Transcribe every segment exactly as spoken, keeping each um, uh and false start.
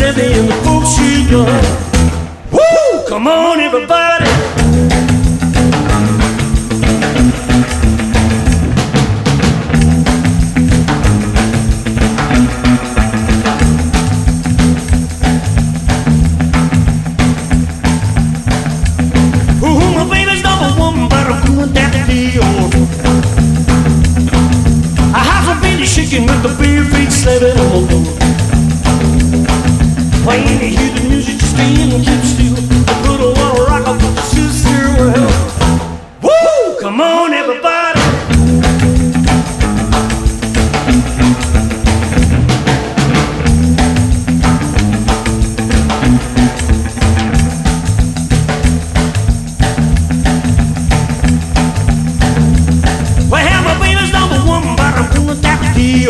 heavy and the folks she gone. Woo! Come on, everybody. Ooh, my baby's number one, but I'm doing that deal. I have some baby shaking with the bare feet slaving on the floor. When you hear the music, just stand and keep still. I put a little rock up with the sister. Well, woo! Come on, everybody. Well, my baby's number one, but I'm doing that deal.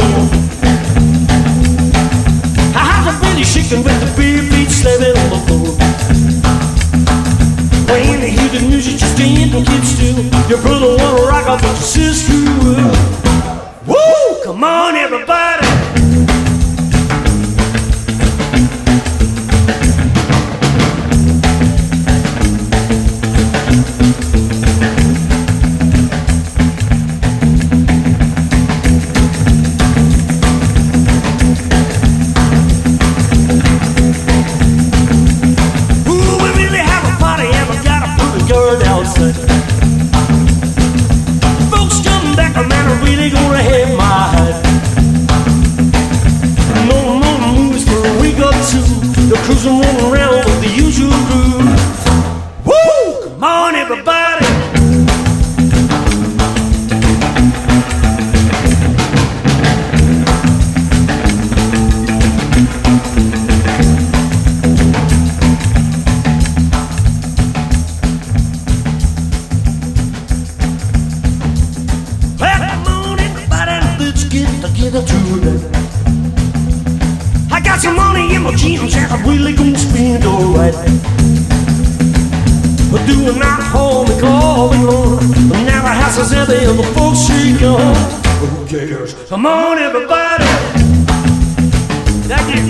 Shaking with the bare feet slaving on the floor. When you hear the music, just stand and keep still. Your brother wanna rock up with your sister. Woo! Come on, everybody. Folks come back, man, I'm really gonna have my head. No more movies for a week or two. They're cruising around with the usual groove. Woo! Come on, everybody. Together tonight. I got some money in my jeans and I'm really gonna spend alright. But doing not home and calling on. Now the house is empty and the folks she gone. Who cares? Come on, everybody. Thank you.